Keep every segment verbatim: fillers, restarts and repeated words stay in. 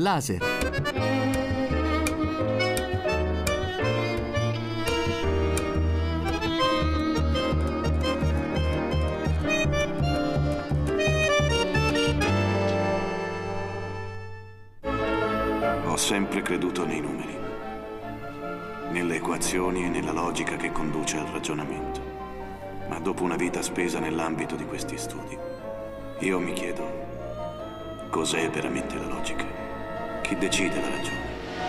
laser. Ho sempre creduto nei numeri, nelle equazioni e nella logica che conduce al ragionamento. Ma dopo una vita spesa nell'ambito di questi studi, io mi chiedo, cos'è veramente la logica? Chi decide la ragione?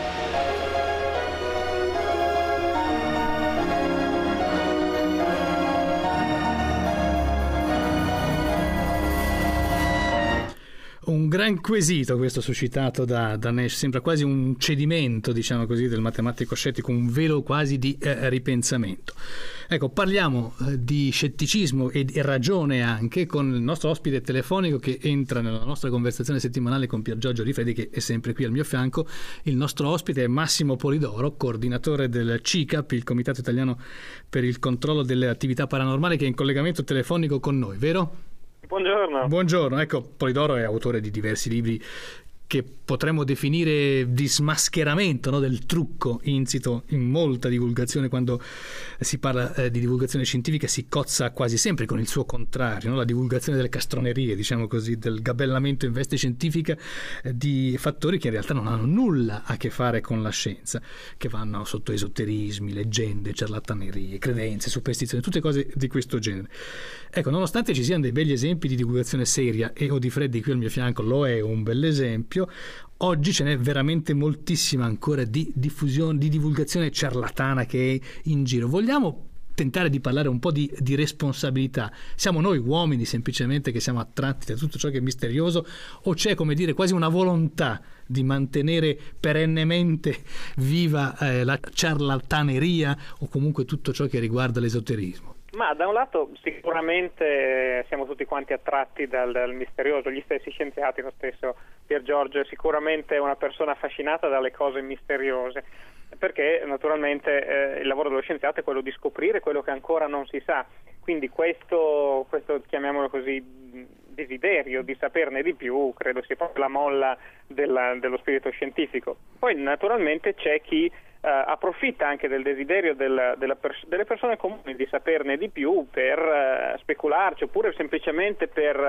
Un gran quesito questo suscitato da, da Nash, sembra quasi un cedimento, diciamo così, del matematico scettico, un velo quasi di eh, ripensamento. Ecco, parliamo eh, di scetticismo e di ragione anche con il nostro ospite telefonico che entra nella nostra conversazione settimanale con Pier Giorgio Rifredi, che è sempre qui al mio fianco. Il nostro ospite è Massimo Polidoro, coordinatore del C I C A P, il Comitato Italiano per il Controllo delle Attività Paranormali, che è in collegamento telefonico con noi, vero? Buongiorno. Buongiorno, ecco, Polidoro è autore di diversi libri che potremmo definire di smascheramento, no, del trucco insito in molta divulgazione. Quando si parla eh, di divulgazione scientifica si cozza quasi sempre con il suo contrario, no? La divulgazione delle castronerie, diciamo così, del gabellamento in veste scientifica eh, di fattori che in realtà non hanno nulla a che fare con la scienza, che vanno sotto esoterismi, leggende, ciarlatanerie, credenze, superstizioni, tutte cose di questo genere. Ecco, nonostante ci siano dei begli esempi di divulgazione seria, e Odifreddi qui al mio fianco lo è un bell'esempio, oggi ce n'è veramente moltissima ancora di diffusione, di divulgazione ciarlatana che è in giro. Vogliamo tentare di parlare un po' di, di responsabilità? Siamo noi uomini semplicemente che siamo attratti da tutto ciò che è misterioso, o c'è, come dire, quasi una volontà di mantenere perennemente viva eh, la ciarlataneria o comunque tutto ciò che riguarda l'esoterismo? Ma da un lato sicuramente siamo tutti quanti attratti dal, dal misterioso, gli stessi scienziati, lo stesso Pier Giorgio è sicuramente una persona affascinata dalle cose misteriose, perché naturalmente eh, il lavoro dello scienziato è quello di scoprire quello che ancora non si sa, quindi questo, questo chiamiamolo così, desiderio di saperne di più credo sia proprio la molla della, dello spirito scientifico. Poi naturalmente c'è chi Uh, approfitta anche del desiderio del, della pers- delle persone comuni di saperne di più per uh, specularci, oppure semplicemente per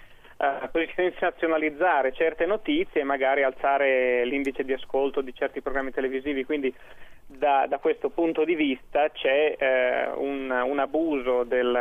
uh, così sensazionalizzare certe notizie e magari alzare l'indice di ascolto di certi programmi televisivi. Quindi da, da questo punto di vista c'è uh, un, un abuso del,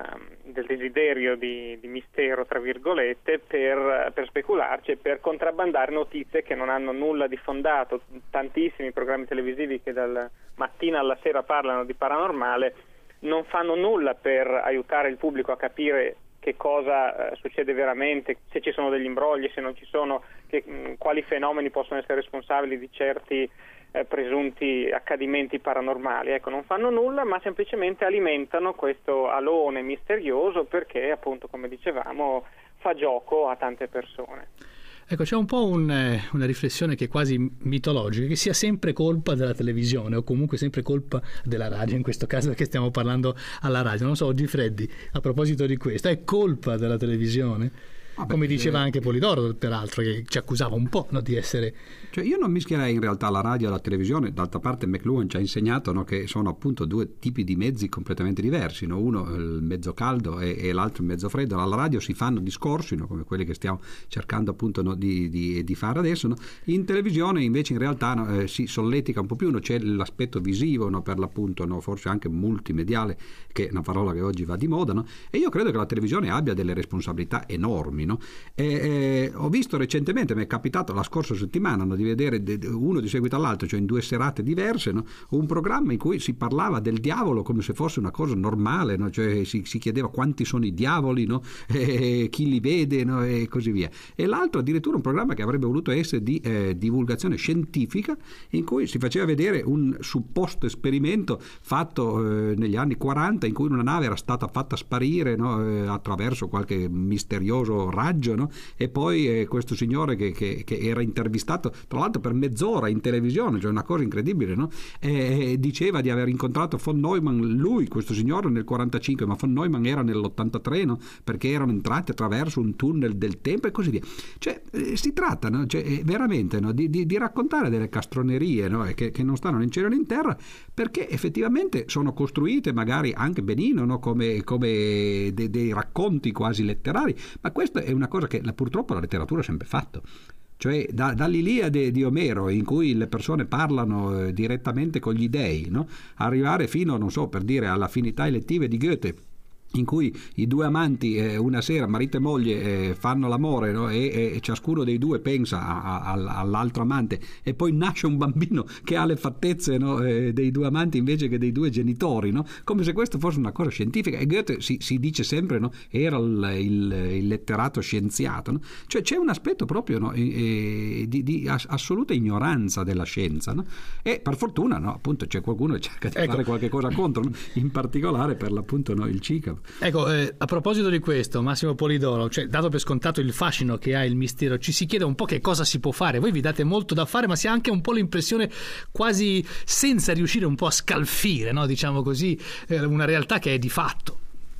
del desiderio di, di mistero, tra virgolette, per, per specularci e per contrabbandare notizie che non hanno nulla di fondato. Tantissimi programmi televisivi che dal mattina alla sera parlano di paranormale non fanno nulla per aiutare il pubblico a capire che cosa eh, succede veramente, se ci sono degli imbrogli, se non ci sono, che, mh, quali fenomeni possono essere responsabili di certi eh, presunti accadimenti paranormali. Ecco, non fanno nulla, ma semplicemente alimentano questo alone misterioso perché, appunto, come dicevamo, fa gioco a tante persone. Ecco, c'è un po' un, eh, una riflessione che è quasi mitologica, che sia sempre colpa della televisione o comunque sempre colpa della radio, in questo caso che stiamo parlando alla radio. Non so, Odifreddi, a proposito di questo, è colpa della televisione? Vabbè, come diceva anche Polidoro, peraltro, che ci accusava un po', no, di essere... Cioè, io non mischierei in realtà la radio e la televisione. D'altra parte McLuhan ci ha insegnato, no, che sono appunto due tipi di mezzi completamente diversi, no? Uno il mezzo caldo e, e l'altro il mezzo freddo. Alla radio si fanno discorsi, no, come quelli che stiamo cercando appunto, no, di, di, di fare adesso, no? In televisione invece in realtà, no, eh, si solletica un po' più, no? C'è l'aspetto visivo, no, per l'appunto, no, forse anche multimediale, che è una parola che oggi va di moda, no? E io credo che la televisione abbia delle responsabilità enormi, no? E, eh, ho visto recentemente, mi è capitato la scorsa settimana, no, di vedere de, de, uno di seguito all'altro, cioè in due serate diverse, no, un programma in cui si parlava del diavolo come se fosse una cosa normale, no? Cioè si, si chiedeva quanti sono i diavoli, no? E chi li vede, no? E così via. E l'altro addirittura un programma che avrebbe voluto essere di eh, divulgazione scientifica, in cui si faceva vedere un supposto esperimento fatto eh, negli anni quaranta, in cui una nave era stata fatta sparire, no? eh, attraverso qualche misterioso raggio, no? E poi eh, questo signore che, che, che era intervistato tra l'altro per mezz'ora in televisione, cioè una cosa incredibile, no? E, e diceva di aver incontrato von Neumann, lui, questo signore, nel quarantacinque, ma von Neumann era nell'ottantatré, no? Perché erano entrati attraverso un tunnel del tempo e così via. Cioè eh, si tratta, no? Cioè, eh, veramente, no? di, di, di raccontare delle castronerie, no? che, che non stanno né in cielo né in terra, perché effettivamente sono costruite magari anche benino, no? come, come de, dei racconti quasi letterari, ma questa è una cosa che la, purtroppo la letteratura ha sempre fatto. Cioè da, dall'Iliade di Omero, in cui le persone parlano eh, direttamente con gli dei, no? Arrivare fino, non so, per dire, alle affinità elettive di Goethe, in cui i due amanti eh, una sera, marito e moglie, eh, fanno l'amore, no? e, e ciascuno dei due pensa a, a, all'altro amante, e poi nasce un bambino che ha le fattezze, no? eh, dei due amanti invece che dei due genitori, no? Come se questo fosse una cosa scientifica. E Goethe si, si dice sempre, no? era il, il, il letterato scienziato, no? Cioè c'è un aspetto proprio, no? e, di, di assoluta ignoranza della scienza, no? E per fortuna, no? Appunto c'è qualcuno che cerca di ecco. fare qualche cosa contro, no? In particolare per l'appunto no? il C I C A V. Ecco, eh, a proposito di questo, Massimo Polidoro, cioè, dato per scontato il fascino che ha il mistero, ci si chiede un po' che cosa si può fare. Voi vi date molto da fare, ma si ha anche un po' l'impressione, quasi senza riuscire un po' a scalfire, no? diciamo così, eh, una realtà che è di fatto.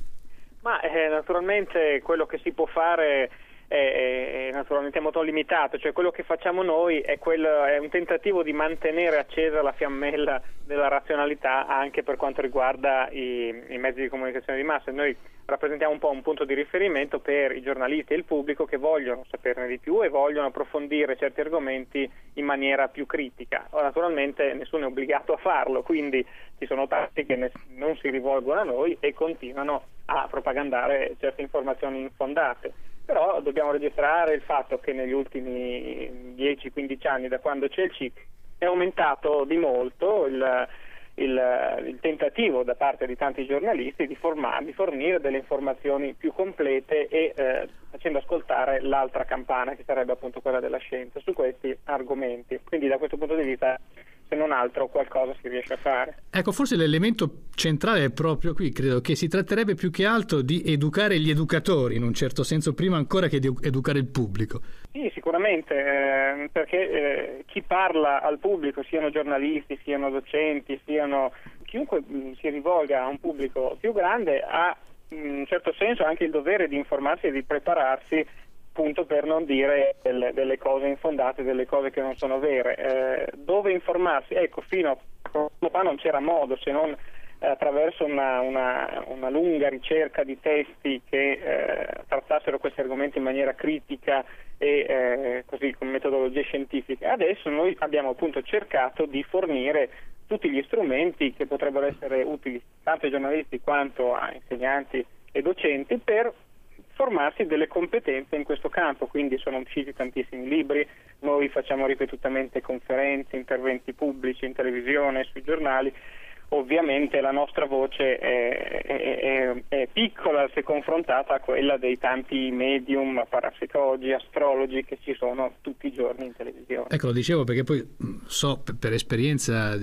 Ma eh, naturalmente quello che si può fare è, è naturalmente molto limitato, cioè quello che facciamo noi è, quello, è un tentativo di mantenere accesa la fiammella della razionalità anche per quanto riguarda i, i mezzi di comunicazione di massa. Noi rappresentiamo un po' un punto di riferimento per i giornalisti e il pubblico che vogliono saperne di più e vogliono approfondire certi argomenti in maniera più critica. Ora, naturalmente nessuno è obbligato a farlo, quindi ci sono tanti che ne, non si rivolgono a noi e continuano a propagandare certe informazioni infondate. Però dobbiamo registrare il fatto che negli ultimi dieci quindici anni, da quando c'è il C I C, è aumentato di molto il, il, il tentativo da parte di tanti giornalisti di, formare, di fornire delle informazioni più complete e eh, facendo ascoltare l'altra campana, che sarebbe appunto quella della scienza, su questi argomenti. Quindi da questo punto di vista, se non altro, qualcosa si riesce a fare. Ecco, forse l'elemento centrale è proprio qui. Credo che si tratterebbe più che altro di educare gli educatori, in un certo senso, prima ancora che di educare il pubblico. Sì, sicuramente, eh, perché eh, chi parla al pubblico, siano giornalisti, siano docenti, siano chiunque mh, si rivolga a un pubblico più grande, ha in un certo senso anche il dovere di informarsi e di prepararsi, appunto per non dire delle, delle cose infondate, delle cose che non sono vere. Eh, dove informarsi? Ecco, fino a poco fa non c'era modo, se non eh, attraverso una, una, una lunga ricerca di testi che eh, trattassero questi argomenti in maniera critica e eh, così con metodologie scientifiche. Adesso noi abbiamo appunto cercato di fornire tutti gli strumenti che potrebbero essere utili tanto ai giornalisti quanto a insegnanti e docenti per formarsi delle competenze in questo campo. Quindi sono usciti tantissimi libri, noi facciamo ripetutamente conferenze, interventi pubblici in televisione, sui giornali. Ovviamente la nostra voce è, è, è, è piccola se confrontata a quella dei tanti medium, parapsicologi, astrologi che ci sono tutti i giorni in televisione. Ecco, lo dicevo perché poi so per esperienza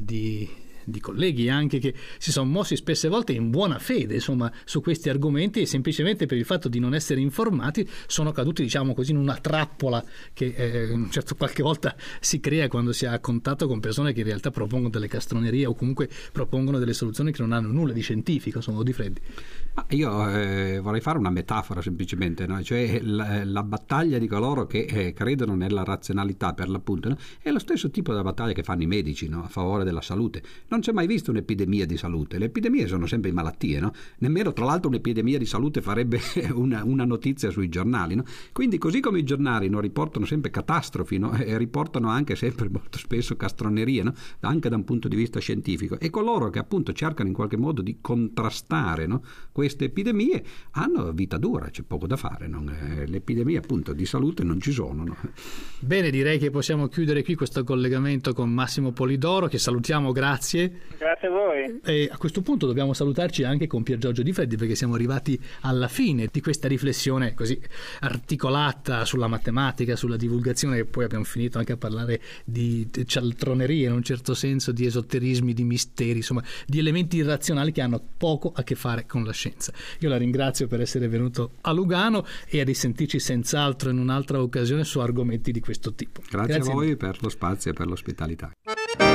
di di colleghi anche che si sono mossi spesse volte in buona fede, insomma, su questi argomenti, e semplicemente per il fatto di non essere informati sono caduti, diciamo così, in una trappola che eh, certo qualche volta si crea quando si ha a contatto con persone che in realtà propongono delle castronerie o comunque propongono delle soluzioni che non hanno nulla di scientifico, sono di freddi. Ma io eh, vorrei fare una metafora semplicemente, no? Cioè la, la battaglia di coloro che eh, credono nella razionalità, per l'appunto, no? È lo stesso tipo della battaglia che fanno i medici, no? A favore della salute. Non c'è mai visto un'epidemia di salute, le epidemie sono sempre in malattie, no? Nemmeno tra l'altro un'epidemia di salute farebbe una, una notizia sui giornali, no? Quindi così come i giornali non riportano sempre catastrofi, no? E riportano anche sempre molto spesso castronerie, no? Anche da un punto di vista scientifico, e coloro che appunto cercano in qualche modo di contrastare, no? Queste epidemie hanno vita dura, c'è poco da fare, no? Le epidemie appunto di salute non ci sono, no? Bene, direi che possiamo chiudere qui questo collegamento con Massimo Polidoro, che salutiamo, grazie. grazie. Grazie a voi. E a questo punto dobbiamo salutarci anche con Pier Giorgio Di Freddi, perché siamo arrivati alla fine di questa riflessione così articolata sulla matematica, sulla divulgazione, e poi abbiamo finito anche a parlare di cialtronerie in un certo senso, di esoterismi, di misteri, insomma di elementi irrazionali che hanno poco a che fare con la scienza. Io la ringrazio per essere venuto a Lugano e a risentirci senz'altro in un'altra occasione su argomenti di questo tipo. Grazie, Grazie a voi per lo spazio e per l'ospitalità.